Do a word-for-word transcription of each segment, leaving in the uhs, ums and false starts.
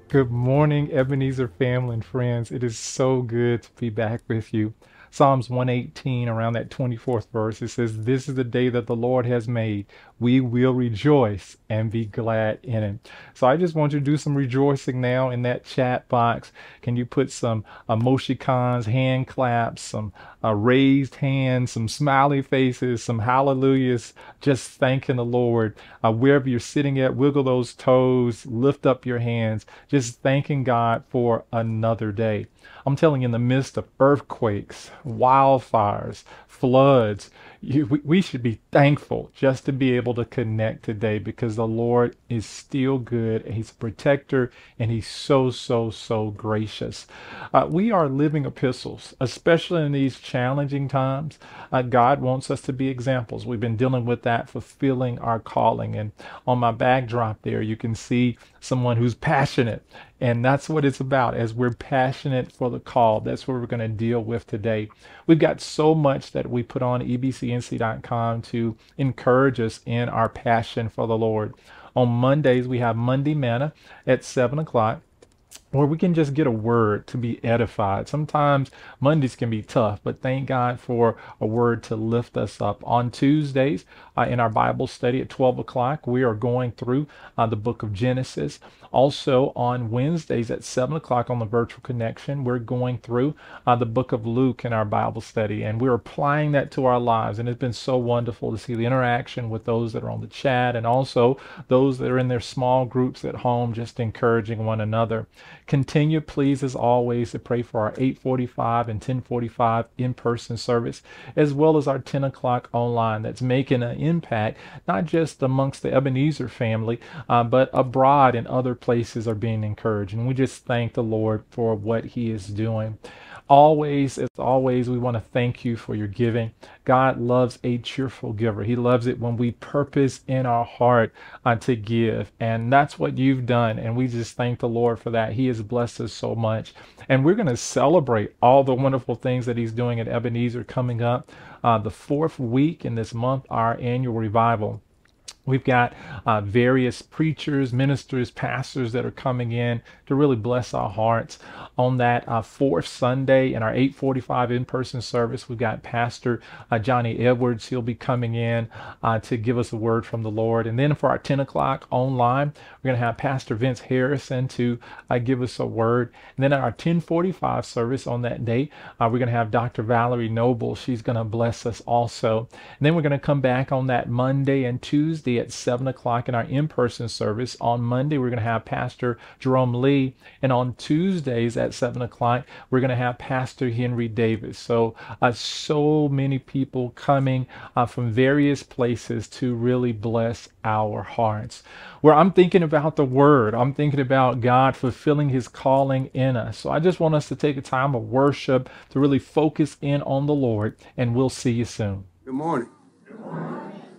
Good morning, Ebenezer family and friends. It is so good to be back with you. Psalms one eighteen, around that twenty-fourth verse, it says, "This is the day that the Lord has made. We will rejoice and be glad in it." So I just want you to do some rejoicing now in that chat box. Can you put some emoticons, hand claps, some uh, raised hands, some smiley faces, some hallelujahs, just thanking the Lord. Uh, wherever you're sitting at, wiggle those toes, lift up your hands, just thanking God for another day. I'm telling you, in the midst of earthquakes, wildfires, floods, you, we, we should be thankful just to be able to connect today because the Lord is still good. And He's a protector and He's so, so, so gracious. Uh, we are living epistles, especially in these challenging times. Uh, God wants us to be examples. We've been dealing with that, fulfilling our calling. And on my backdrop there, you can see someone who's passionate. And that's what it's about. As we're passionate for the call, that's what we're going to deal with today. We've got so much that we put on E B C N C dot com to encourage us in our passion for the Lord. On Mondays, we have Monday Manna at seven o'clock. Or we can just get a word to be edified. Sometimes Mondays can be tough, but thank God for a word to lift us up. On Tuesdays, uh, in our Bible study at twelve o'clock, we are going through uh, the book of Genesis. Also on Wednesdays at seven o'clock on the virtual connection, we're going through uh, the book of Luke in our Bible study, and we're applying that to our lives. And it's been so wonderful to see the interaction with those that are on the chat and also those that are in their small groups at home, just encouraging one another. Continue, please, as always, to pray for our eight forty-five and ten forty-five in-person service, as well as our ten o'clock online. That's making an impact, not just amongst the Ebenezer family, uh, but abroad and other places are being encouraged. And we just thank the Lord for what He is doing. Always, as always, we want to thank you for your giving. God loves a cheerful giver. He loves it when we purpose in our heart uh, to give. And that's what you've done. And we just thank the Lord for that. He has blessed us so much. And we're going to celebrate all the wonderful things that He's doing at Ebenezer coming up. Uh, the fourth week in this month, our annual revival. We've got uh, various preachers, ministers, pastors that are coming in to really bless our hearts. On that uh, fourth Sunday in our eight forty-five in-person service, we've got Pastor uh, Johnny Edwards. He'll be coming in uh, to give us a word from the Lord. And then for our ten o'clock online, we're going to have Pastor Vince Harrison to uh, give us a word. And then at our ten forty-five service on that day, uh, we're going to have Doctor Valerie Noble. She's going to bless us also. And then we're going to come back on that Monday and Tuesday at seven o'clock in our in-person service. On Monday, we're going to have Pastor Jerome Lee. And on Tuesdays at seven o'clock, we're going to have Pastor Henry Davis. So, uh, so many people coming uh, from various places to really bless our hearts. Where I'm thinking about the Word, I'm thinking about God fulfilling His calling in us. So I just want us to take a time of worship to really focus in on the Lord, and we'll see you soon. Good morning. Good morning.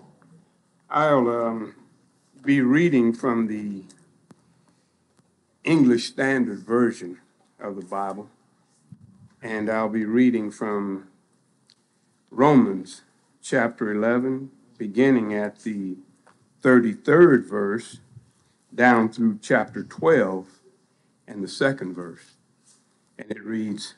I'll um, be reading from the English Standard Version of the Bible, and I'll be reading from Romans chapter eleven, beginning at the thirty-third verse, down through chapter twelve and the second verse. And it reads,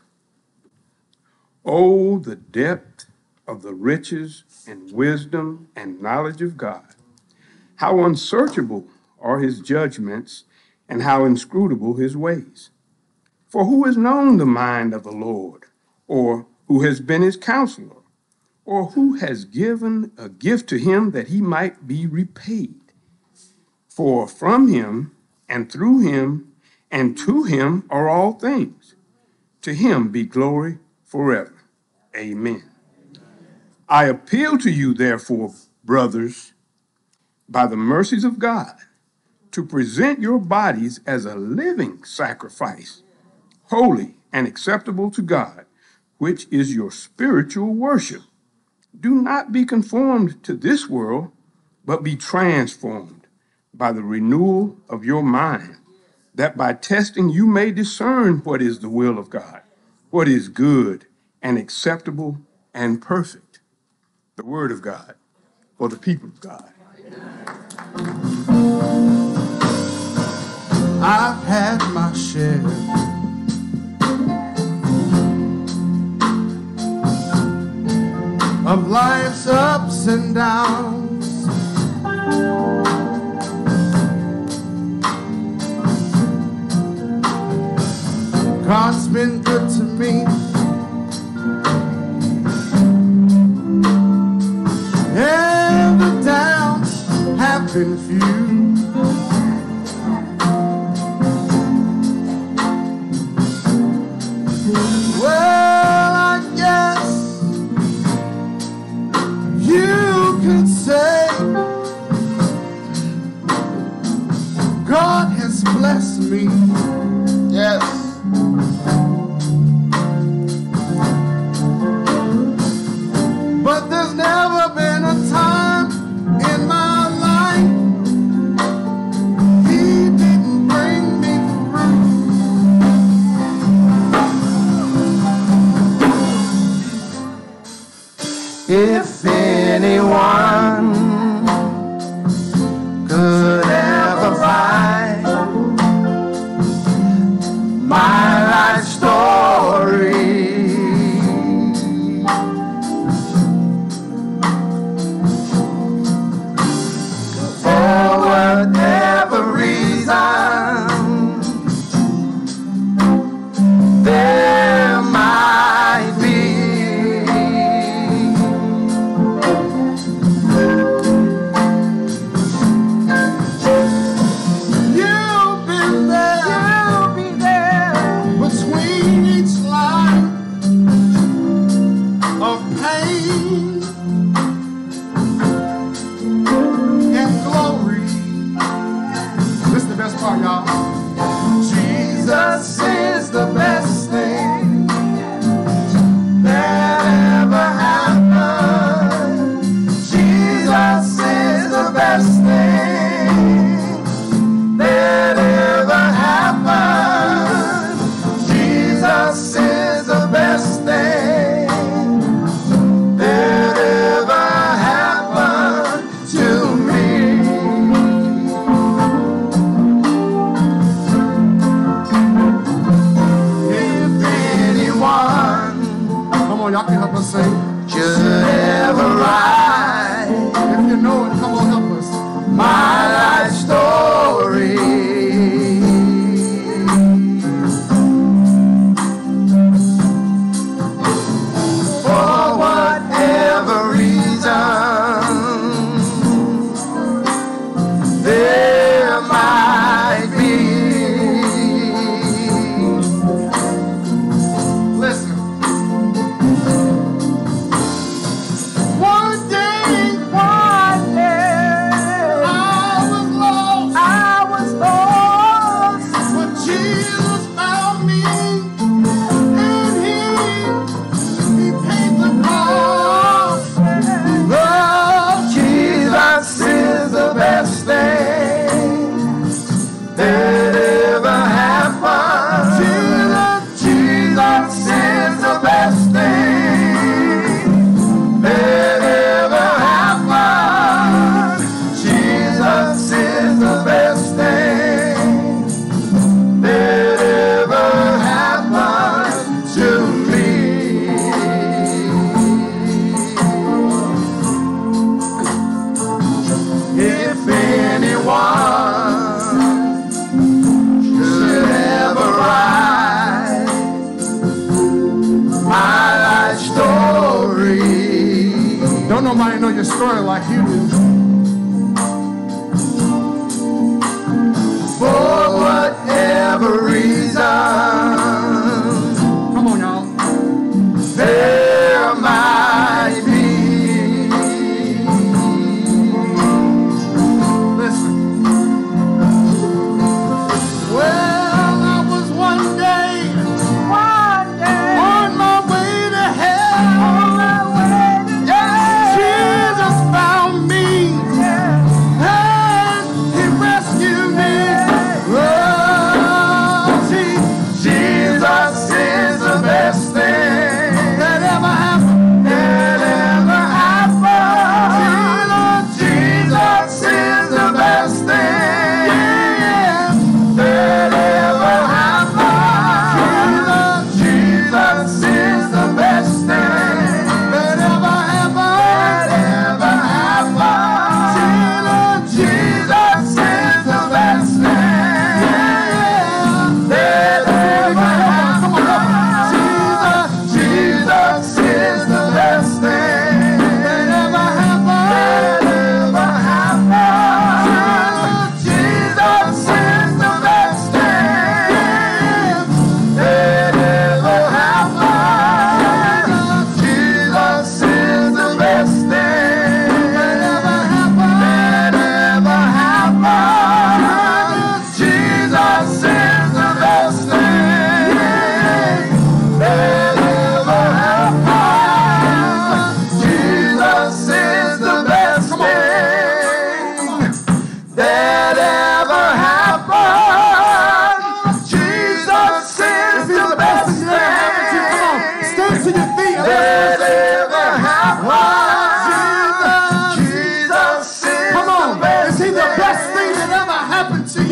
"Oh, the depth of the riches and wisdom and knowledge of God. How unsearchable are His judgments and how inscrutable His ways. For who has known the mind of the Lord, or who has been His counselor, or who has given a gift to Him that He might be repaid? For from Him and through Him and to Him are all things. To Him be glory forever. Amen. I appeal to you, therefore, brothers, by the mercies of God, to present your bodies as a living sacrifice, holy and acceptable to God, which is your spiritual worship. Do not be conformed to this world, but be transformed by the renewal of your mind, that by testing you may discern what is the will of God, what is good and acceptable and perfect." The word of God for the people of God. I've had my ups and downs. God's been good to me. And the downs have been few. Well, I guess you could say God has blessed me. Yes. But there's never been a time in my life He didn't bring me through. If anyone could ever write my life story, for whatever reason there might be,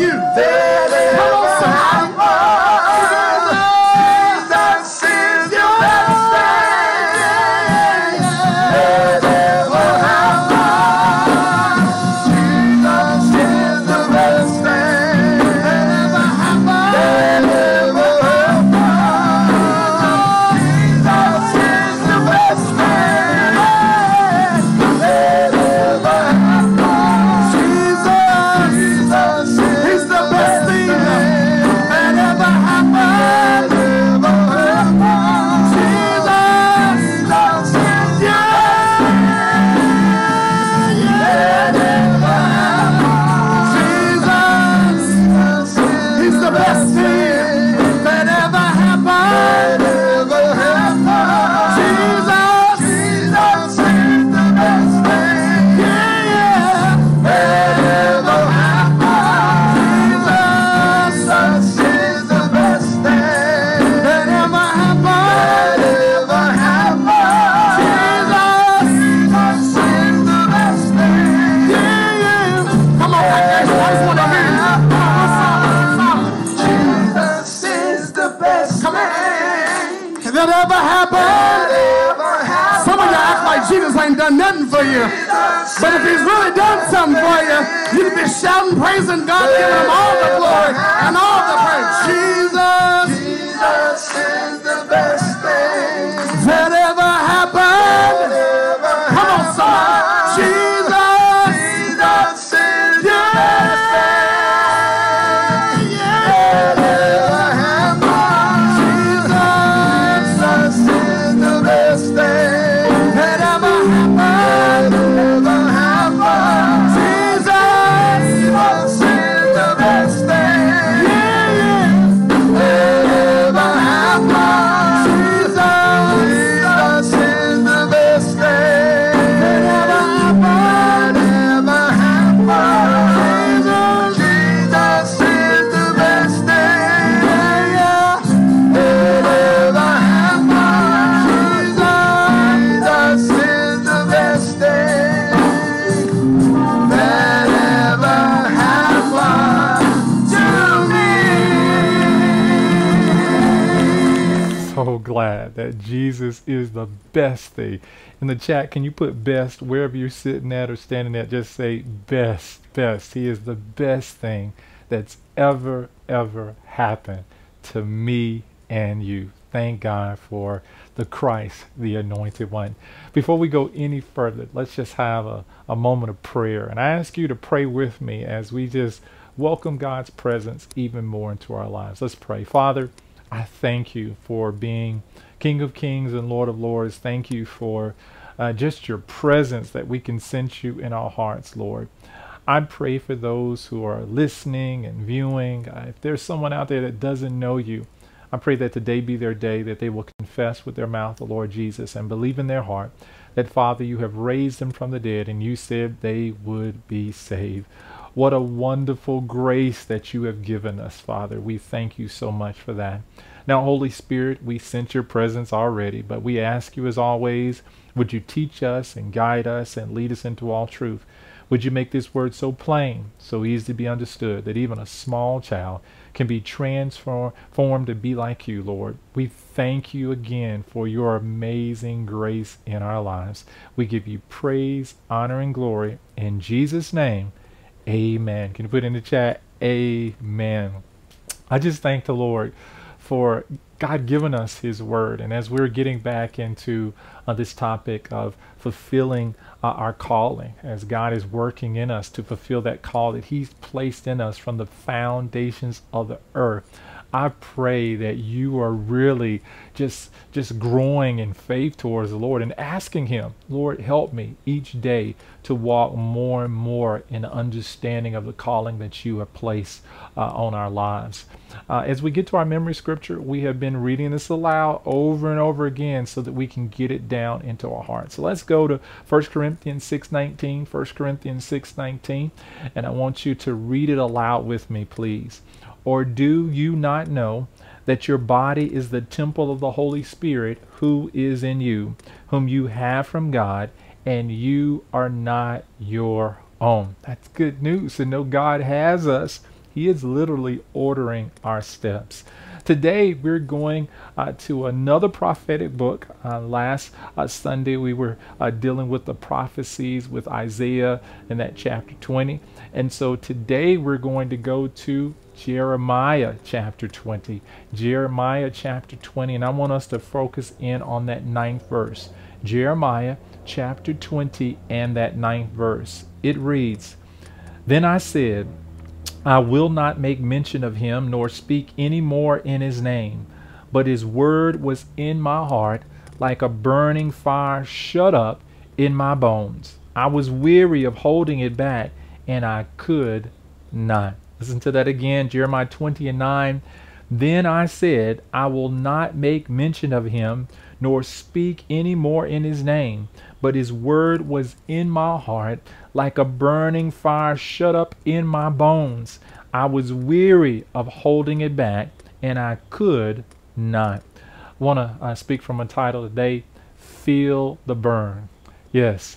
you. Come on, somebody. Jesus is your best thing. Whatever happens, Jesus is the best thing. Whatever happens, whatever happens, Jesus is the best thing. Whatever happens, Jesus, Jesus is the best thing. Whatever happens, whatever happens, Jesus, Jesus is yeah, yeah. Whatever happens, Jesus, he's the best thing. Whatever happens, whatever happens, Jesus, Jesus is the best thing. Yeah, yeah. Whatever happens, Jesus is the best thing. Whatever happens, whatever happens, Jesus, Jesus is the best thing. Yeah, yeah. Come on, I just want to hear you. Jesus is the best. Come on. Can that ever happen? Some of you act like Jesus ain't done nothing for you. But if he's really done something for you, you'd be shouting, praising God, giving him all the glory and all the praise. Jesus, Jesus is the best thing. Whatever happened, come on, somebody. Jesus, Jesus is the best thing. Whatever happens, Jesus, Jesus is the best thing. Whatever happens, whatever happens, Jesus, Jesus is the best thing. Yeah, yeah. Whatever happens, Jesus, Jesus is the best thing. Whatever happens, whatever happens, Jesus, Jesus is the best thing. Yeah, yeah. Whatever happens, Jesus, Jesus is the best thing. Whatever happens to me. So glad that Jesus is the best thing. In the chat, can you put best wherever you're sitting at or standing at? Just say best, best. He is the best thing that's ever, ever happened to me and you. Thank God for the Christ, the Anointed One. Before we go any further, let's just have a, a moment of prayer. And I ask you to pray with me as we just welcome God's presence even more into our lives. Let's pray. Father, I thank you for being King of Kings and Lord of Lords. Thank you for uh, just your presence that we can sense you in our hearts, Lord. I pray for those who are listening and viewing. Uh, if there's someone out there that doesn't know you, I pray that today be their day, that they will confess with their mouth the Lord Jesus and believe in their heart that, Father, you have raised them from the dead and you said they would be saved. What a wonderful grace that you have given us, Father. We thank you so much for that. Now, Holy Spirit, we sense your presence already, but we ask you as always, would you teach us and guide us and lead us into all truth? Would you make this word so plain, so easy to be understood, that even a small child can be transformed to be like you, Lord? We thank you again for your amazing grace in our lives. We give you praise, honor, and glory. In Jesus' name, amen. Can you put in the chat, amen? I just thank the Lord for God giving us his word. And as we're getting back into uh, this topic of fulfilling uh, our calling, as God is working in us to fulfill that call that he's placed in us from the foundations of the earth, I pray that you are really just just growing in faith towards the Lord and asking him, Lord, help me each day to walk more and more in understanding of the calling that you have placed uh, on our lives. Uh, as we get to our memory scripture, we have been reading this aloud over and over again so that we can get it down into our hearts. So let's go to First Corinthians six nineteen, First Corinthians six nineteen, and I want you to read it aloud with me, please. Or do you not know that your body is the temple of the Holy Spirit who is in you, whom you have from God, and you are not your own? That's good news to know God has us He is literally ordering our steps. Today, we're going uh, to another prophetic book. Uh, last uh, Sunday, we were uh, dealing with the prophecies with Isaiah in that chapter twenty. And so today, we're going to go to Jeremiah chapter twenty. Jeremiah chapter twenty. And I want us to focus in on that ninth verse. Jeremiah chapter twenty and that ninth verse. It reads, "Then I said, I will not make mention of him, nor speak any more in his name. But his word was in my heart, like a burning fire shut up in my bones. I was weary of holding it back, and I could not." Listen to that again, Jeremiah twenty and nine. "Then I said, I will not make mention of him, nor speak any more in his name. But his word was in my heart, like a burning fire shut up in my bones. I was weary of holding it back, and I could not." I want to uh, speak from a title today, Feel the Burn. Yes,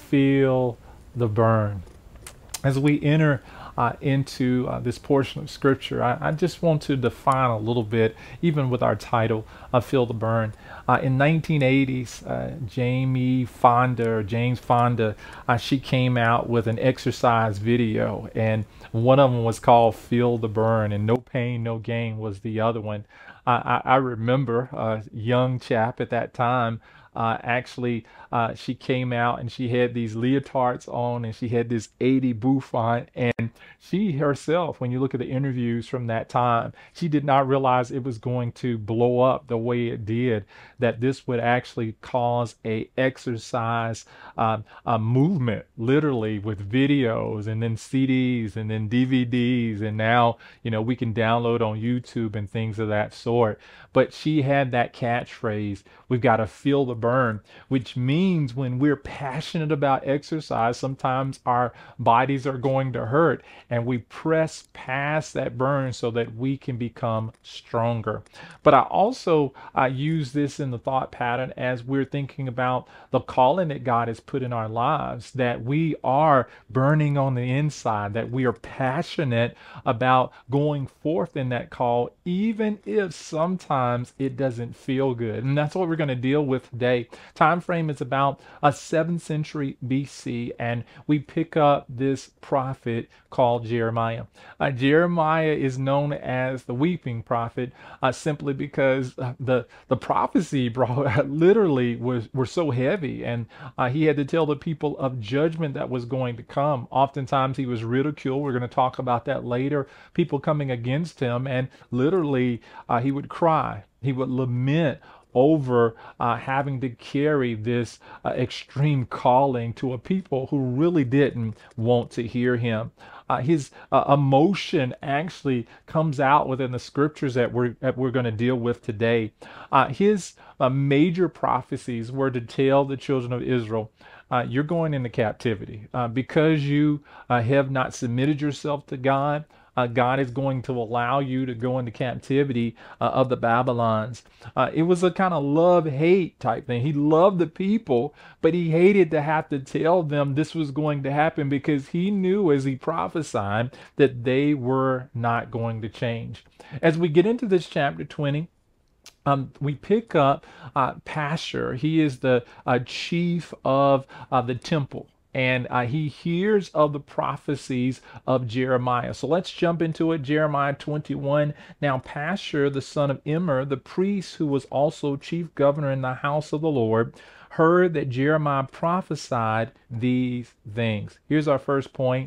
feel the burn. As we enter Uh, into uh, this portion of scripture, I, I just want to define a little bit, even with our title, uh, Feel the Burn. Uh, in nineteen eighties, uh, Jamie Fonda, or James Fonda, uh, she came out with an exercise video, and one of them was called Feel the Burn, and No Pain, No Gain was the other one. Uh, I, I remember a young chap at that time. Uh, actually, uh, she came out and she had these leotards on, and she had this eighty bouffant, and she herself, when you look at the interviews from that time, she did not realize it was going to blow up the way it did, that this would actually cause a exercise uh, a movement, literally, with videos and then C Ds and then D V Ds, and now, you know, we can download on YouTube and things of that sort. But she had that catchphrase, we've got to feel the burn, which means when we're passionate about exercise, sometimes our bodies are going to hurt, and we press past that burn so that we can become stronger. But I also uh, use this in the thought pattern as we're thinking about the calling that God has put in our lives, that we are burning on the inside, that we are passionate about going forth in that call, even if sometimes it doesn't feel good. And that's what we're going to deal with today. Time frame is about a seventh century B C, and we pick up this prophet called Jeremiah. Uh, Jeremiah is known as the weeping prophet uh, simply because uh, the the prophecy brought literally was were so heavy, and uh, he had to tell the people of judgment that was going to come. Oftentimes he was ridiculed. We're going to talk about that later. People coming against him, and literally uh, he would cry. He would lament over uh, having to carry this uh, extreme calling to a people who really didn't want to hear him. Uh, his uh, emotion actually comes out within the scriptures that we're that we're going to deal with today. Uh, his uh, major prophecies were to tell the children of Israel, uh, you're going into captivity uh, because you uh, have not submitted yourself to God. Uh, God is going to allow you to go into captivity uh, of the Babylons. Uh, it was a kind of love-hate type thing. He loved the people, but he hated to have to tell them this was going to happen, because he knew as he prophesied that they were not going to change. As we get into this chapter twenty, Um, we pick up uh, Pashur. He is the uh, chief of uh, the temple, and uh, he hears of the prophecies of Jeremiah. So let's jump into it. Jeremiah twenty-one. Now Pashur, the son of Immer, the priest, who was also chief governor in the house of the Lord, heard that Jeremiah prophesied these things. Here's our first point.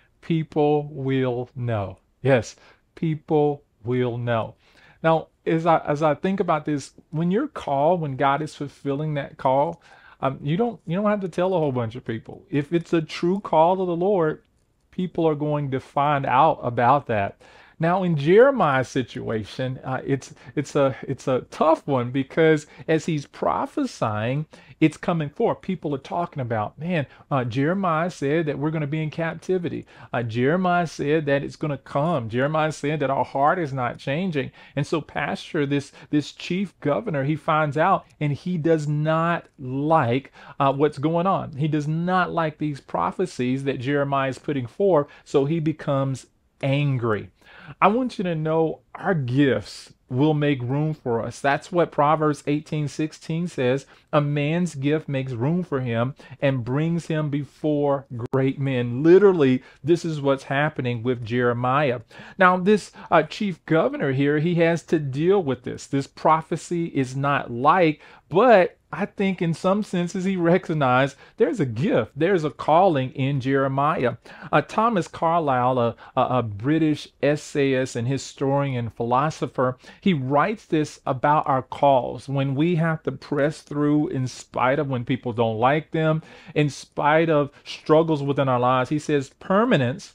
People will know. Yes, people will know. Now, as I as I think about this, when you're called, when God is fulfilling that call, um, you don't you don't have to tell a whole bunch of people. If it's a true call to the Lord, people are going to find out about that. Now, in Jeremiah's situation, uh, it's it's a it's a tough one, because as he's prophesying, it's coming forth. People are talking about, man, uh, Jeremiah said that we're going to be in captivity. Uh, Jeremiah said that it's going to come. Jeremiah said that our heart is not changing. And so Pashur, this this chief governor, he finds out, and he does not like uh, what's going on. He does not like these prophecies that Jeremiah is putting forth. So he becomes angry. I want you to know our gifts will make room for us. That's what Proverbs eighteen sixteen says. A man's gift makes room for him and brings him before great men. Literally, this is what's happening with Jeremiah. Now, this uh, chief governor here, he has to deal with this. This prophecy is not light, but I think in some senses he recognized there's a gift, there's a calling in Jeremiah. Uh, Thomas Carlyle, a, a, a British essayist and historian and philosopher, he writes this about our calls when we have to press through in spite of when people don't like them, in spite of struggles within our lives. He says permanence,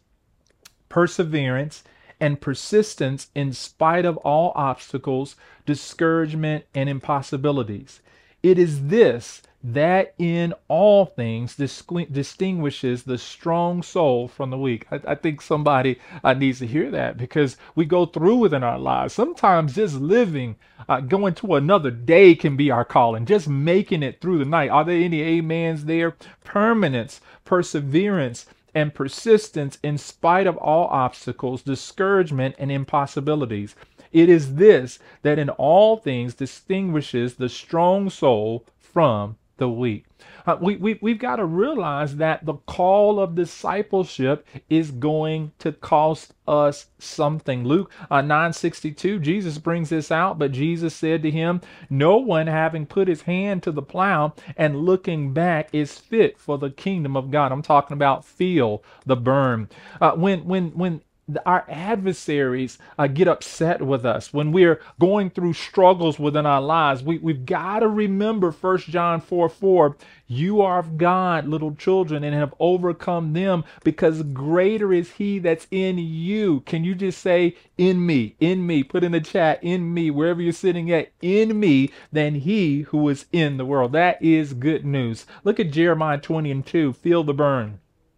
perseverance, and persistence in spite of all obstacles, discouragement, and impossibilities. It is this that in all things disqui- distinguishes the strong soul from the weak. I, I think somebody uh, needs to hear that, because we go through within our lives. Sometimes just living, uh, going to another day can be our calling, just making it through the night. Are there any amens there? Permanence, perseverance, and persistence in spite of all obstacles, discouragement, and impossibilities. It is this that in all things distinguishes the strong soul from the weak. Uh, we, we, we've got to realize that the call of discipleship is going to cost us something. Luke uh, nine sixty-two, Jesus brings this out, but Jesus said to him, no one having put his hand to the plow and looking back is fit for the kingdom of God. I'm talking about feel the burn. Uh, when, when, when, Our adversaries uh, get upset with us when we're going through struggles within our lives. We, we've got to remember First John four four, you are of God, little children, and have overcome them, because greater is he that's in you. Can you just say, in me, in me, put in the chat, in me, wherever you're sitting at, in me, than he who is in the world. That is good news. Look at Jeremiah twenty and two, feel the burn.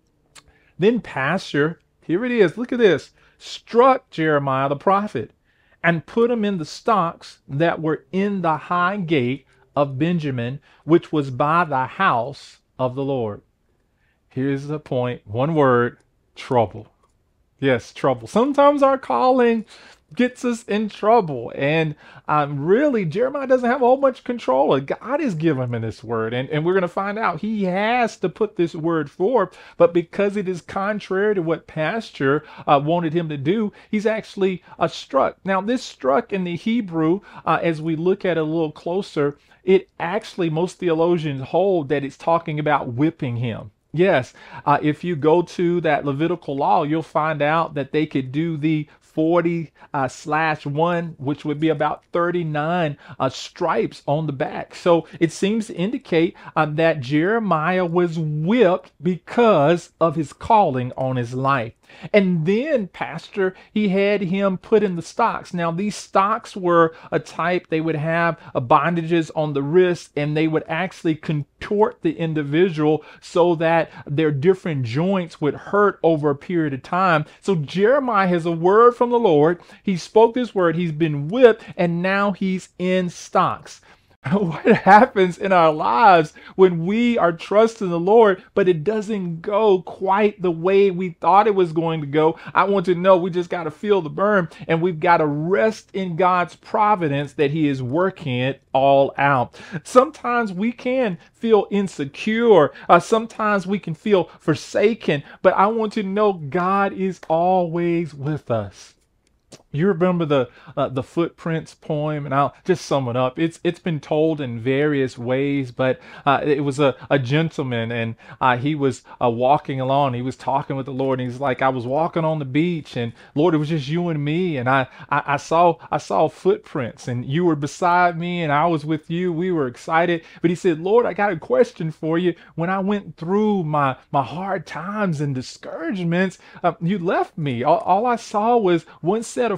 Then pasture, here it is, look at this, struck Jeremiah the prophet and put him in the stocks that were in the high gate of Benjamin, which was by the house of the Lord. Here's the point, one word, trouble. Yes, trouble. Sometimes our calling gets us in trouble. And um, really, Jeremiah doesn't have a whole much control. God is giving him this word. And, and we're going to find out he has to put this word forth. But because it is contrary to what Pastor uh, wanted him to do, he's actually uh, struck. Now, this struck in the Hebrew, uh, as we look at it a little closer, it actually, most theologians hold that it's talking about whipping him. Yes, uh, if you go to that Levitical law, you'll find out that they could do the forty uh, slash one, which would be about thirty-nine uh, stripes on the back. So it seems to indicate um, that Jeremiah was whipped because of his calling on his life. And then, Pastor, he had him put in the stocks. Now, these stocks were a type, they would have uh, bondages on the wrist, and they would actually contort the individual so that their different joints would hurt over a period of time. So Jeremiah has a word from the Lord. He spoke this word. He's been whipped, and now he's in stocks. What happens in our lives when we are trusting the Lord, but it doesn't go quite the way we thought it was going to go? I want to know we just got to feel the burn, and we've got to rest in God's providence that he is working it all out. Sometimes we can feel insecure. Uh, sometimes we can feel forsaken, but I want to know God is always with us. You remember the uh, the Footprints poem, and I'll just sum it up. It's it's been told in various ways, but uh, it was a, a gentleman, and uh, he was uh, walking along. He was talking with the Lord, and he's like, "I was walking on the beach, and Lord, it was just you and me, and I, I I saw I saw footprints, and you were beside me, and I was with you. We were excited." But he said, "Lord, I got a question for you. When I went through my my hard times and discouragements, uh, you left me. All, all I saw was one set of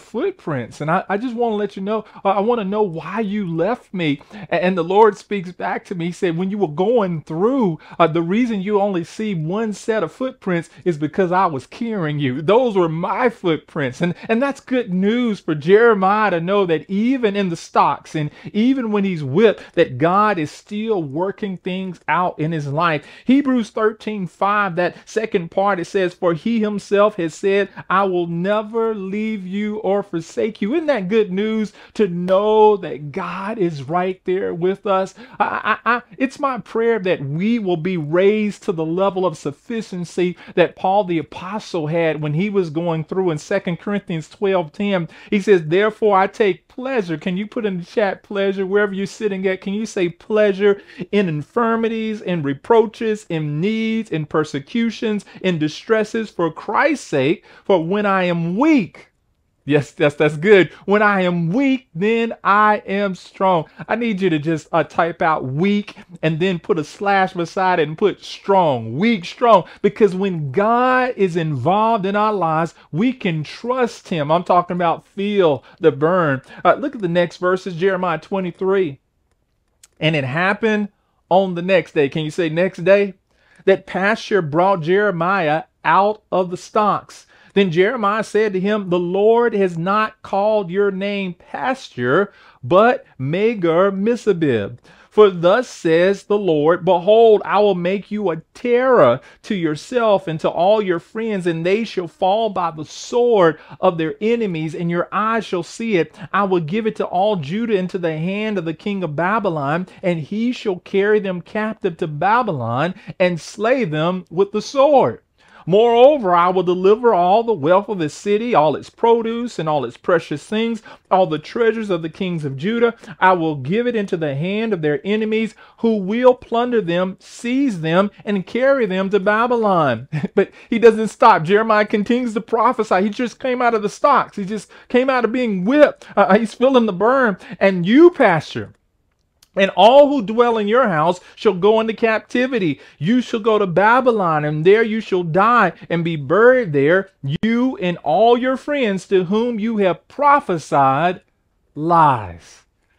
footprints. And I, I just want to let you know, uh, I want to know why you left me. And, and the Lord speaks back to me. He said, when you were going through, uh, the reason you only see one set of footprints is because I was carrying you. Those were my footprints. And, and that's good news for Jeremiah to know that even in the stocks and even when he's whipped, that God is still working things out in his life. Hebrews thirteen five, that second part, it says, for he himself has said, I will never leave you or forsake you. Isn't that good news to know that God is right there with us? I, I, I, it's my prayer that we will be raised to the level of sufficiency that Paul the apostle had when he was going through in Second Corinthians twelve ten. He says, therefore I take pleasure. Can you put in the chat pleasure wherever you're sitting at? Can you say pleasure in infirmities, in reproaches, in needs, in persecutions, in distresses for Christ's sake? For when I am weak, yes, that's that's good. When I am weak, then I am strong. I need you to just uh, type out weak and then put a slash beside it and put strong, weak, strong. Because when God is involved in our lives, we can trust him. I'm talking about feel the burn. Uh, look at the next verses, Jeremiah twenty-three. And it happened on the next day. Can you say next day? That Pashur brought Jeremiah out of the stocks. Then Jeremiah said to him, the Lord has not called your name Pashur, but Magar-Mizabib. For thus says the Lord, behold, I will make you a terror to yourself and to all your friends, and they shall fall by the sword of their enemies, and your eyes shall see it. I will give it to all Judah into the hand of the king of Babylon, and he shall carry them captive to Babylon and slay them with the sword. Moreover, I will deliver all the wealth of the city, all its produce and all its precious things, all the treasures of the kings of Judah. I will give it into the hand of their enemies, who will plunder them, seize them, and carry them to Babylon. But he doesn't stop. Jeremiah continues to prophesy. He just came out of the stocks. He just came out of being whipped. Uh, he's feeling the burn. And you, Pashur, and all who dwell in your house shall go into captivity. You shall go to Babylon, and there you shall die and be buried there, you and all your friends to whom you have prophesied lies.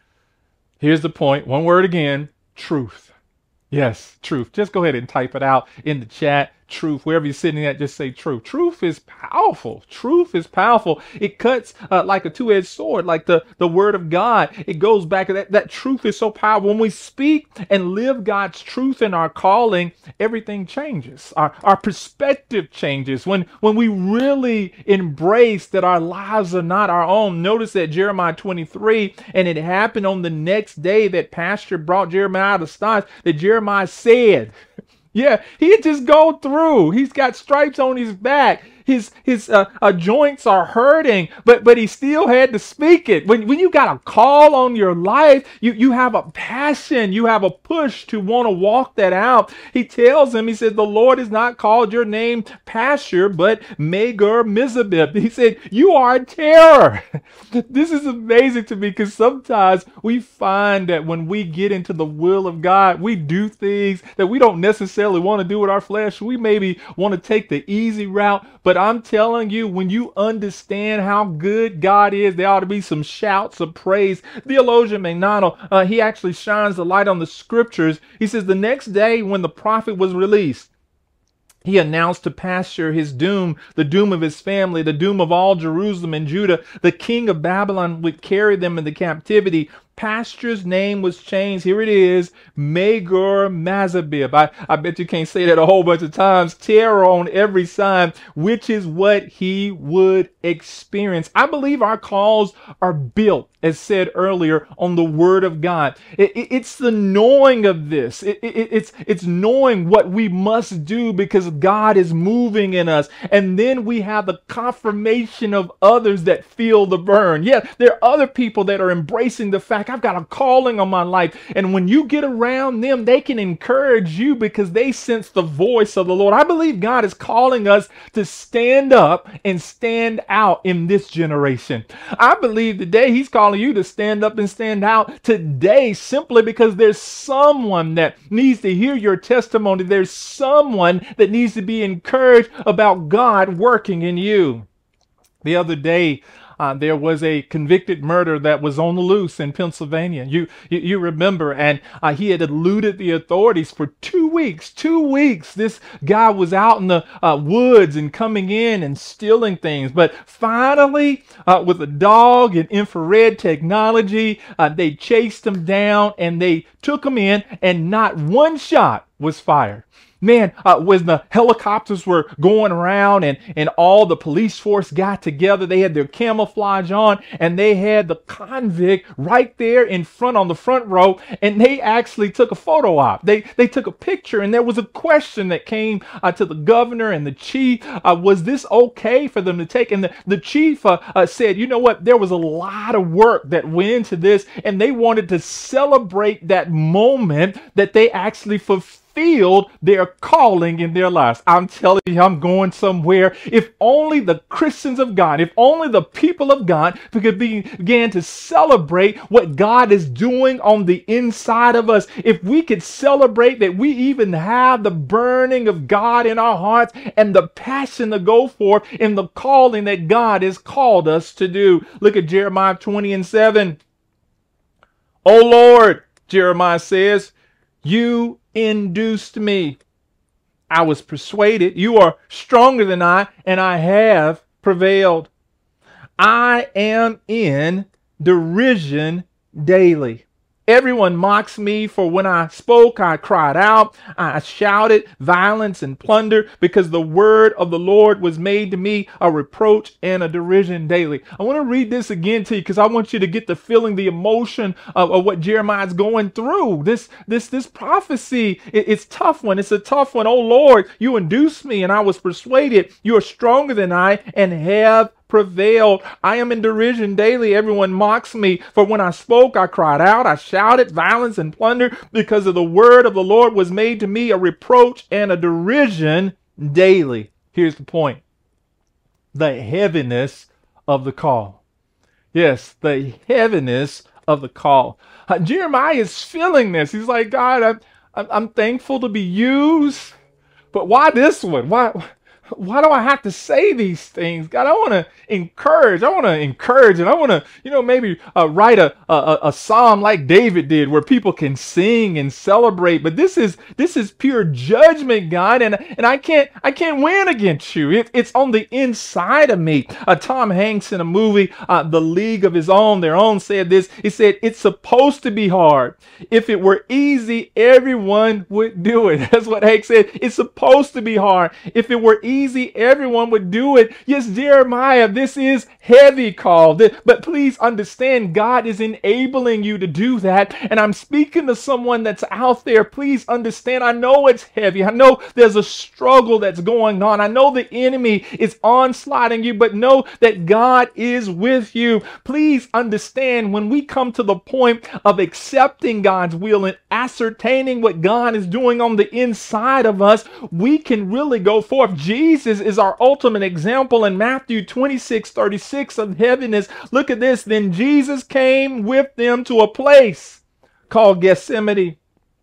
Here's the point. One word again, truth. Yes, truth. Just go ahead and type it out in the chat. Truth. Wherever you're sitting at, just say truth. Truth is powerful. Truth is powerful. It cuts uh, like a two-edged sword, like the, the word of God. It goes back. That, that truth is so powerful. When we speak and live God's truth in our calling, everything changes. Our, our perspective changes. When, when we really embrace that our lives are not our own. Notice that Jeremiah twenty-three, and it happened on the next day that Pashur brought Jeremiah out of stocks, that Jeremiah said, yeah, he had just gone through. He's got stripes on his back. His his uh, uh, joints are hurting, but but he still had to speak it. When when you got a call on your life, you you have a passion, you have a push to want to walk that out. He tells him, he said, the Lord has not called your name Pashur, but Magar-Mizabib. He said, you are a terror. This is amazing to me, because sometimes we find that when we get into the will of God, we do things that we don't necessarily want to do with our flesh. We maybe want to take the easy route, but I'm telling you, when you understand how good God is, there ought to be some shouts of praise. Theologian McDonald, uh, he actually shines the light on the scriptures. He says the next day when the prophet was released, he announced to Pashur his doom, the doom of his family, the doom of all Jerusalem and Judah. The king of Babylon would carry them into captivity. Pashur's name was changed. Here it is, Magar-Mizabib. I, I bet you can't say that a whole bunch of times. Terror on every side, which is what he would experience. I believe our calls are built, as said earlier, on the word of God. It, it, it's the knowing of this. It, it, it's, it's knowing what we must do because God is moving in us. And then we have the confirmation of others that feel the burn. Yeah, there are other people that are embracing the fact I've got a calling on my life. And when you get around them, they can encourage you because they sense the voice of the Lord. I believe God is calling us to stand up and stand out in this generation. I believe today he's calling you to stand up and stand out today, simply because there's someone that needs to hear your testimony. There's someone that needs to be encouraged about God working in you. The other day, uh, there was a convicted murderer that was on the loose in Pennsylvania. You you, you remember, and uh, he had eluded the authorities for two weeks. Two weeks. This guy was out in the uh, woods and coming in and stealing things. But finally, uh, with a dog and infrared technology, uh, they chased him down and they took him in, and not one shot was fired. Man, uh, when the helicopters were going around and, and all the police force got together, they had their camouflage on, and they had the convict right there in front on the front row, and they actually took a photo op. They they took a picture, and there was a question that came uh, to the governor and the chief. Uh, was this okay for them to take? And the, the chief uh, uh, said, you know what, there was a lot of work that went into this, and they wanted to celebrate that moment that they actually fulfilled their calling in their lives. I'm telling you, I'm going somewhere. If only the Christians of God, if only the people of God could be, begin to celebrate what God is doing on the inside of us. If we could celebrate that we even have the burning of God in our hearts and the passion to go forth in the calling that God has called us to do. Look at Jeremiah twenty and seven. O Lord, Jeremiah says, you induced me. I was persuaded. You are stronger than I, and I have prevailed. I am in derision daily. Everyone mocks me, for when I spoke, I cried out. I shouted violence and plunder, because the word of the Lord was made to me a reproach and a derision daily. I want to read this again to you because I want you to get the feeling, the emotion of, of what Jeremiah is going through. This, this, this prophecy, it, it's a tough one. It's a tough one. Oh Lord, you induced me, and I was persuaded. You are stronger than I, and have prevailed. I am in derision daily. Everyone mocks me. For when I spoke, I cried out. I shouted violence and plunder, because of the word of the Lord was made to me a reproach and a derision daily. Here's the point. The heaviness of the call. Yes, the heaviness of the call. Uh, Jeremiah is feeling this. He's like, God, I'm, I'm, I'm thankful to be used, but why this one? Why? Why do I have to say these things? God, I want to encourage. I want to encourage, and I want to, you know, maybe uh, write a, a a psalm like David did, where people can sing and celebrate. But this is this is pure judgment, God, and and I can't I can't win against you. It, it's on the inside of me. Uh, Tom Hanks in a movie, uh, The League of His Own, Their Own, said this. He said, "It's supposed to be hard. If it were easy, everyone would do it." That's what Hank said. It's supposed to be hard. If it were easy, Easy, everyone would do it. Yes, Jeremiah, this is heavy call. But please understand, God is enabling you to do that. And I'm speaking to someone that's out there. Please understand, I know it's heavy. I know there's a struggle that's going on. I know the enemy is onslaughting you, but know that God is with you. Please understand, when we come to the point of accepting God's will and ascertaining what God is doing on the inside of us, we can really go forth. Jesus Jesus is our ultimate example in Matthew twenty-six thirty-six of heaviness. Look at this. Then Jesus came with them to a place called Gethsemane,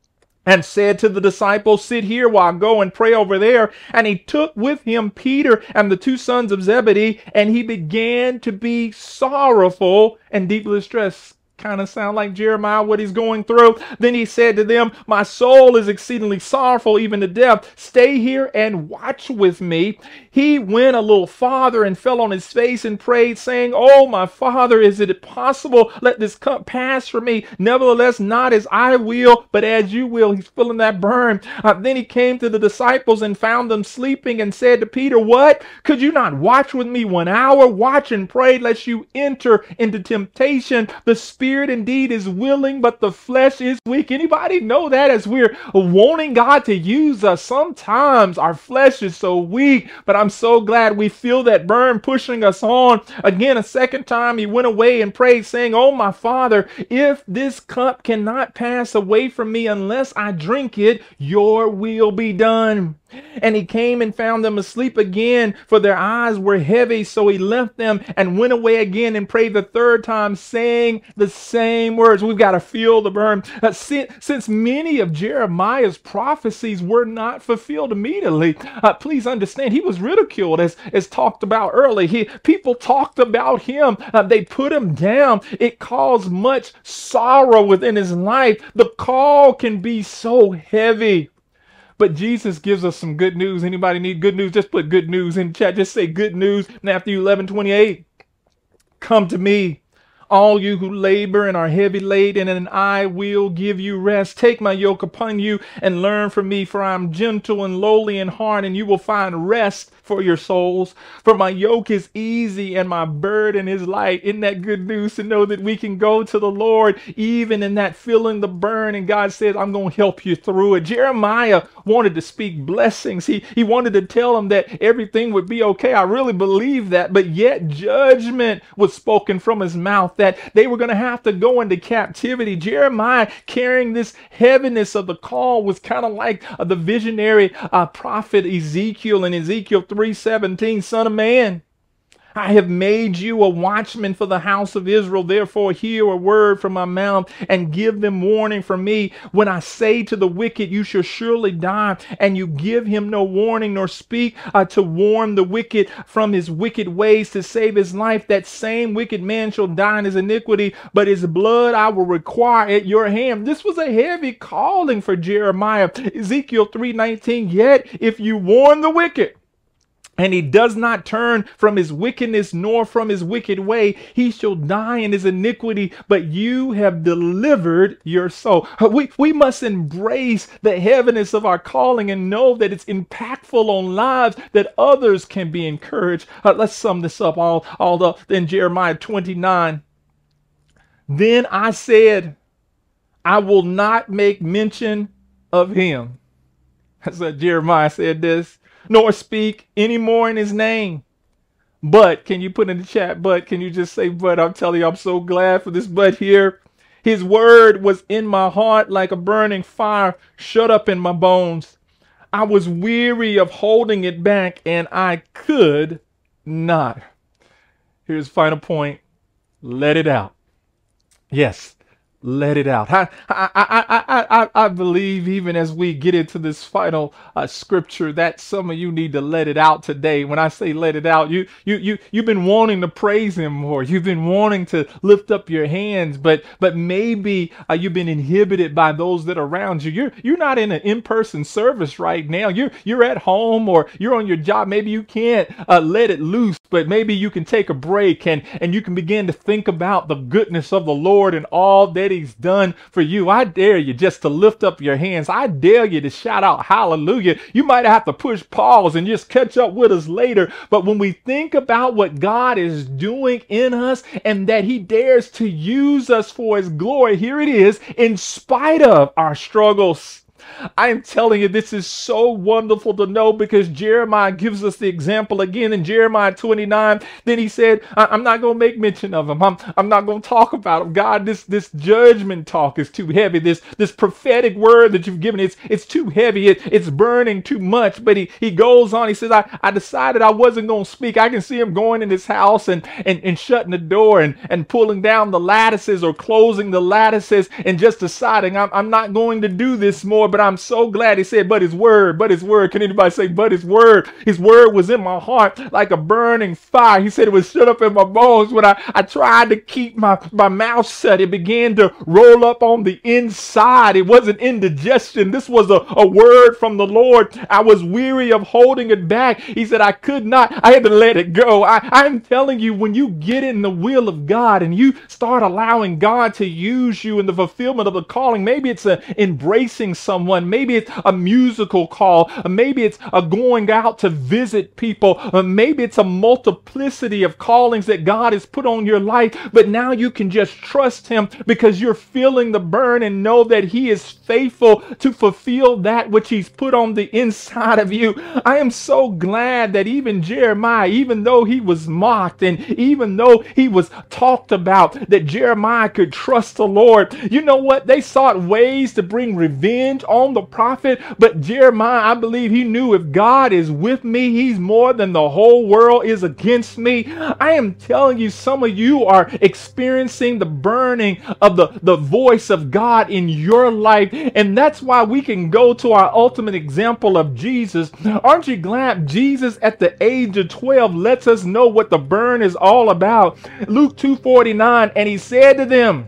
and said to the disciples, "Sit here while I go and pray over there." And he took with him Peter and the two sons of Zebedee, and he began to be sorrowful and deeply distressed. Kind of sound like Jeremiah, what he's going through. Then he said to them, "My soul is exceedingly sorrowful, even to death. Stay here and watch with me." He went a little farther and fell on his face and prayed, saying, "Oh, my Father, is it possible? Let this cup pass from me. Nevertheless, not as I will, but as you will." He's feeling that burn. Uh, then he came to the disciples and found them sleeping, and said to Peter, "What? Could you not watch with me one hour? Watch and pray, lest you enter into temptation. The spirit indeed is willing, but the flesh is weak." Anybody know that? As we're wanting God to use us, sometimes our flesh is so weak, but I'm so glad we feel that burn pushing us on. Again, a second time he went away and prayed, saying, "Oh, my Father, if this cup cannot pass away from me unless I drink it, your will be done." And he came and found them asleep again, for their eyes were heavy. So he left them and went away again and prayed the third time, saying the same words. We've got to feel the burn. Uh, since, since many of Jeremiah's prophecies were not fulfilled immediately, uh, please understand, he was ridiculed, as, as talked about earlier. He, people talked about him. Uh, they put him down. It caused much sorrow within his life. The call can be so heavy. But Jesus gives us some good news. Anybody need good news? Just put good news in the chat. Just say good news. Matthew eleven twenty-eight. Come to me, all you who labor and are heavy laden, and I will give you rest. Take my yoke upon you and learn from me, for I am gentle and lowly in heart, and you will find rest for your souls. For my yoke is easy and my burden is light. Isn't that good news to know that we can go to the Lord even in that feeling the burn, and God says, I'm going to help you through it. Jeremiah wanted to speak blessings. He, he wanted to tell them that everything would be okay. I really believe that, but yet judgment was spoken from his mouth, that they were going to have to go into captivity. Jeremiah, carrying this heaviness of the call, was kind of like uh, the visionary uh, prophet Ezekiel in Ezekiel three seventeen. Son of man, I have made you a watchman for the house of Israel. Therefore, hear a word from my mouth and give them warning from me. When I say to the wicked, you shall surely die, and you give him no warning, nor speak uh, to warn the wicked from his wicked ways to save his life, that same wicked man shall die in his iniquity, but his blood I will require at your hand. This was a heavy calling for Jeremiah. Ezekiel three nineteen. Yet if you warn the wicked, and he does not turn from his wickedness nor from his wicked way, he shall die in his iniquity, but you have delivered your soul. We, we must embrace the heaviness of our calling and know that it's impactful on lives, that others can be encouraged. Uh, let's sum this up all, all the, in Jeremiah twenty-nine. Then I said, I will not make mention of him. So Jeremiah said this. Nor speak anymore in his name. But, can you put in the chat, but, can you just say, but? I'm telling you, I'm so glad for this but here. His word was in my heart like a burning fire shut up in my bones. I was weary of holding it back, and I could not. Here's the final point. Let it out. Yes. Let it out. I, I, I, I, I, I believe even as we get into this final uh, scripture that some of you need to let it out today. When I say let it out, you, you, you, you've been wanting to praise him more. You've been wanting to lift up your hands, but, but maybe uh, you've been inhibited by those that are around you. You're, you're not in an in-person service right now. You're, you're at home or you're on your job. Maybe you can't uh, let it loose, but maybe you can take a break and, and you can begin to think about the goodness of the Lord and all that he's done for you. I dare you just to lift up your hands. I dare you to shout out hallelujah. You might have to push pause and just catch up with us later. But when we think about what God is doing in us and that he dares to use us for his glory, here it is, in spite of our struggles. I am telling you, this is so wonderful to know, because Jeremiah gives us the example again in Jeremiah twenty-nine. Then he said, I- I'm not going to make mention of him. I'm, I'm not going to talk about him. God, this, this judgment talk is too heavy. This, this prophetic word that you've given, it's, it's too heavy. It, it's burning too much. But he, he goes on. He says, I, I decided I wasn't going to speak. I can see him going in his house and, and, and shutting the door and, and pulling down the lattices or closing the lattices and just deciding I'm, I'm not going to do this more. But I'm so glad he said, but his word, but his word. Can anybody say, but his word? His word was in my heart like a burning fire. He said it was shut up in my bones. When I, I tried to keep my, my mouth shut, it began to roll up on the inside. It wasn't indigestion. This was a, a word from the Lord. I was weary of holding it back. He said, I could not. I had to let it go. I, I'm telling you, when you get in the will of God and you start allowing God to use you in the fulfillment of the calling, maybe it's a embracing someone. Maybe it's a musical call. Maybe it's a going out to visit people. Maybe it's a multiplicity of callings that God has put on your life. But now you can just trust him because you're feeling the burn and know that he is faithful to fulfill that which he's put on the inside of you. I am so glad that even Jeremiah, even though he was mocked and even though he was talked about, that Jeremiah could trust the Lord. You know what? They sought ways to bring revenge on the prophet, but Jeremiah, I believe he knew if God is with me, he's more than the whole world is against me. I am telling you, some of you are experiencing the burning of the, the voice of God in your life. And that's why we can go to our ultimate example of Jesus. Aren't you glad Jesus at the age of twelve lets us know what the burn is all about? Luke two forty-nine, and he said to them,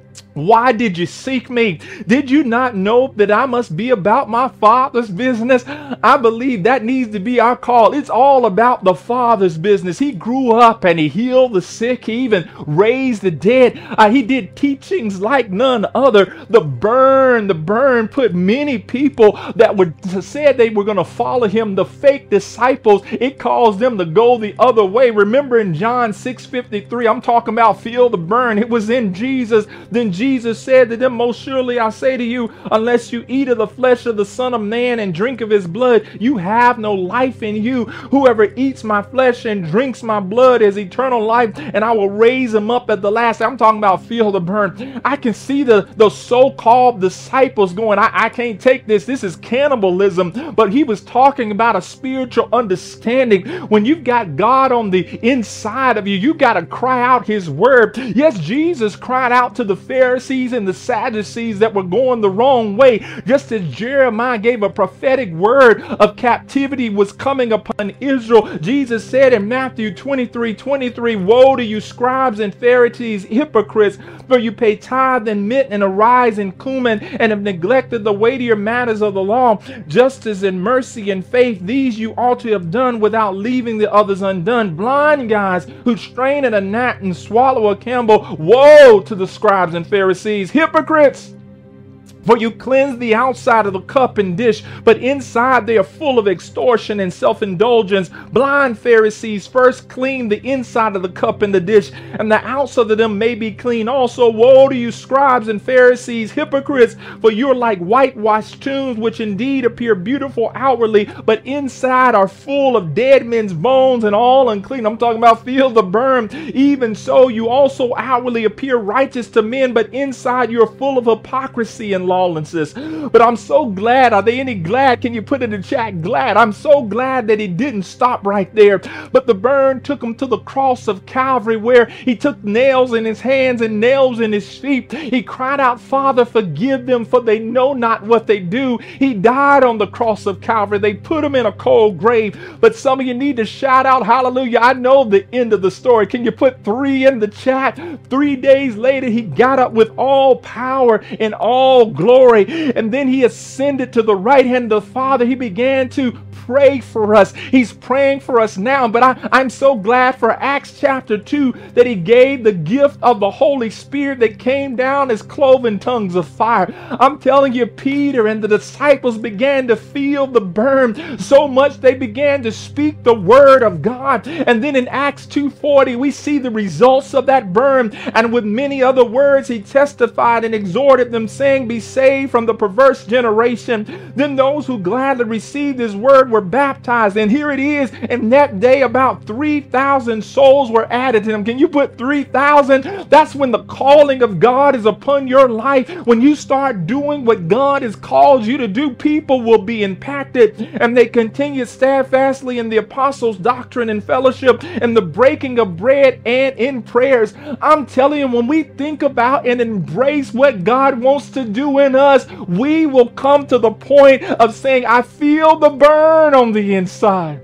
why did you seek me? Did you not know that I must be about my Father's business? I believe that needs to be our call. It's all about the Father's business. He grew up and he healed the sick. He even raised the dead. Uh, he did teachings like none other. The burn, the burn put many people that would said they were going to follow him, the fake disciples, it caused them to go the other way. Remember in John six fifty-three, I'm talking about feel the burn. It was in Jesus. Then Jesus Jesus said to them, most surely I say to you, unless you eat of the flesh of the Son of Man and drink of his blood, you have no life in you. Whoever eats my flesh and drinks my blood has eternal life, and I will raise him up at the last. I'm talking about feel the burn. I can see the, the so-called disciples going, I, I can't take this. This is cannibalism. But he was talking about a spiritual understanding. When you've got God on the inside of you, you got to cry out his word. Yes, Jesus cried out to the Pharisees and the Sadducees that were going the wrong way, just as Jeremiah gave a prophetic word of captivity was coming upon Israel. Jesus said in Matthew twenty-three twenty-three, woe to you scribes and Pharisees, hypocrites, for you pay tithe and mint and arise and cumin, and have neglected the weightier matters of the law, justice and mercy and faith. These you ought to have done without leaving the others undone. Blind guys who strain at a gnat and swallow a camel. Woe to the scribes and Pharisees, hypocrites! For you cleanse the outside of the cup and dish, but inside they are full of extortion and self-indulgence. Blind Pharisees, first clean the inside of the cup and the dish, and the outside of them may be clean also. Woe to you scribes and Pharisees, hypocrites! For you are like whitewashed tombs, which indeed appear beautiful outwardly, but inside are full of dead men's bones and all unclean. I'm talking about feel the burn. Even so, you also outwardly appear righteous to men, but inside you are full of hypocrisy and lawlessness. But I'm so glad. Are they any glad? Can you put in the chat glad? I'm so glad that he didn't stop right there. But the burn took him to the cross of Calvary, where he took nails in his hands and nails in his feet. He cried out, Father, forgive them, for they know not what they do. He died on the cross of Calvary. They put him in a cold grave. But some of you need to shout out hallelujah. I know the end of the story. Can you put three in the chat? Three days later, he got up with all power and all glory. Glory. And then he ascended to the right hand of the Father. He began to pray for us. He's praying for us now. But I, I'm so glad for Acts chapter two that he gave the gift of the Holy Spirit that came down as cloven tongues of fire. I'm telling you, Peter and the disciples began to feel the burn so much they began to speak the word of God. And then in Acts two forty, we see the results of that burn. And with many other words, he testified and exhorted them, saying, be saved from the perverse generation. Then those who gladly received his word were baptized. And here it is, in that day about three thousand souls were added to them. Can you put three thousand? That's when the calling of God is upon your life. When you start doing what God has called you to do, people will be impacted. And they continued steadfastly in the apostles' doctrine and fellowship and the breaking of bread and in prayers. I'm telling you, when we think about and embrace what God wants to do in us, we will come to the point of saying, I feel the burn on the inside.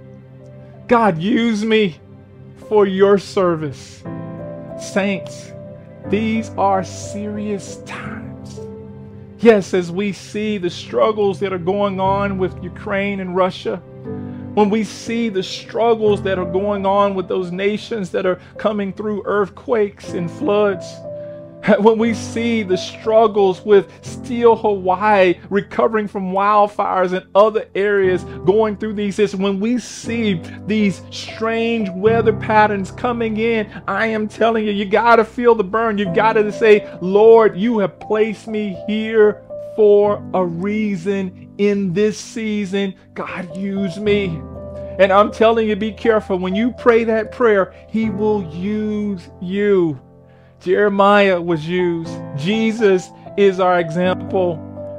God, use me for your service. Saints, these are serious times. Yes, as we see the struggles that are going on with Ukraine and Russia, when we see the struggles that are going on with those nations that are coming through earthquakes and floods, when we see the struggles with still Hawaii recovering from wildfires and other areas going through these, when we see these strange weather patterns coming in, I am telling you, you got to feel the burn. You got to say, Lord, you have placed me here for a reason in this season. God, use me. And I'm telling you, be careful. When you pray that prayer, he will use you. Jeremiah was used. Jesus is our example.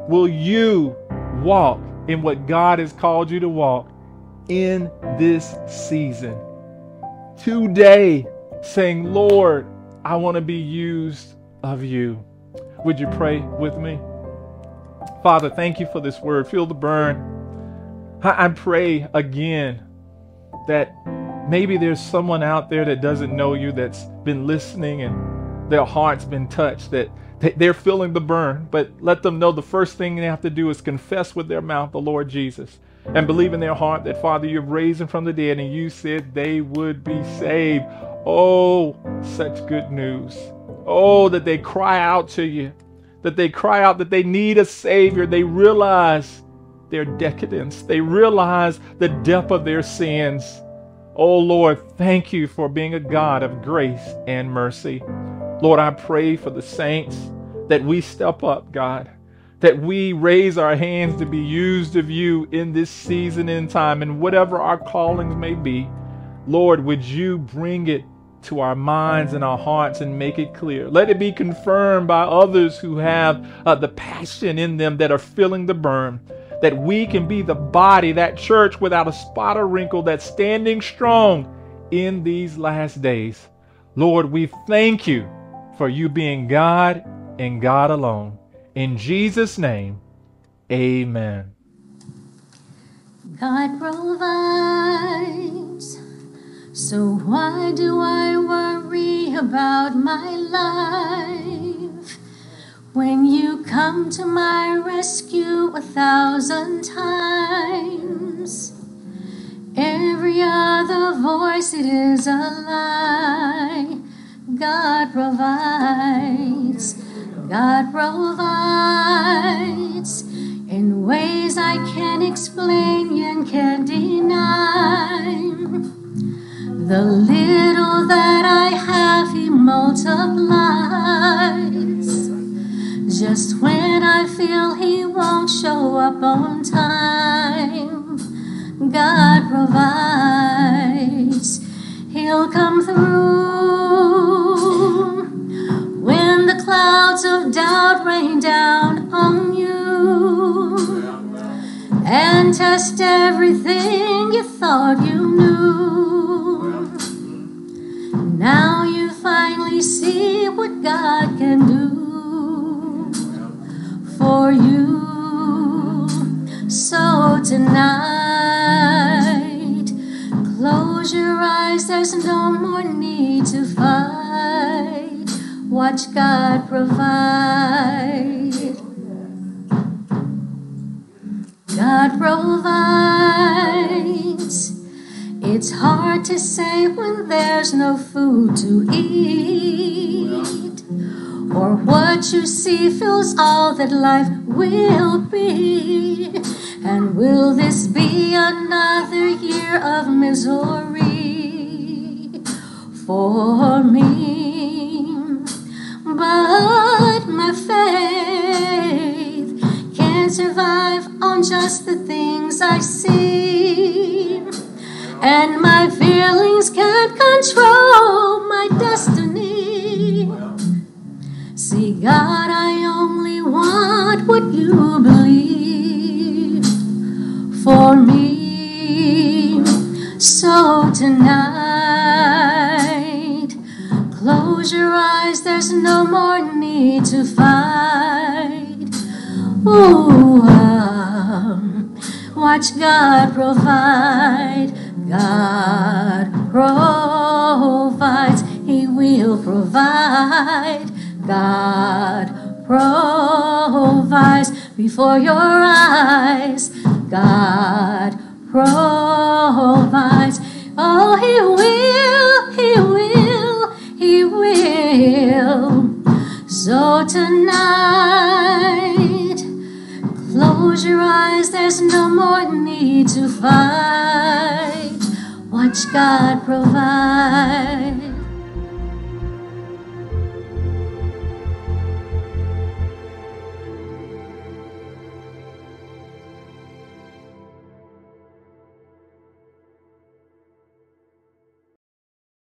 Will you walk in what God has called you to walk in this season? Today, saying, Lord, I want to be used of you. Would you pray with me? Father, thank you for this word. Feel the burn. I, I pray again that maybe there's someone out there that doesn't know you, that's been listening and their heart's been touched, that they're feeling the burn, but let them know the first thing they have to do is confess with their mouth the Lord Jesus and believe in their heart that, Father, you've raised him from the dead and you said they would be saved. Oh, such good news. Oh, that they cry out to you, that they cry out that they need a Savior. They realize their decadence. They realize the depth of their sins. Oh, Lord, thank you for being a God of grace and mercy. Lord, I pray for the saints that we step up, God, that we raise our hands to be used of you in this season in time, and whatever our callings may be. Lord, would you bring it to our minds and our hearts and make it clear. Let it be confirmed by others who have uh, the passion in them, that are feeling the burn, that we can be the body, that church without a spot or wrinkle, that's standing strong in these last days. Lord, we thank you for you being God and God alone. In Jesus' name, amen. God provides, so why do I worry about my life? When you come to my rescue a thousand times, every other voice, it is a lie. God provides, God provides in ways I can't explain and can't deny. The little that I have, he multiplies. Just when I feel he won't show up on time, God provides. He'll come through when the clouds of doubt rain down on you and test everything you thought you knew. Now you finally see what God can do for you. So tonight, close your eyes, there's no more need to fight. Watch God provide. God provides. It's hard to say when there's no food to eat, or what you see fills all that life will be. And will this be another year of misery for me? But my faith can't survive on just the things I see, and my feelings can't control my destiny. See, God, I only want what you believe for me. So tonight, close your eyes, there's no more need to fight. Ooh, um, watch God provide. God provides. He will provide. God provides before your eyes. God provides. Oh, he will, he will, he will. So tonight, close your eyes, there's no more need to fight. Watch God provide.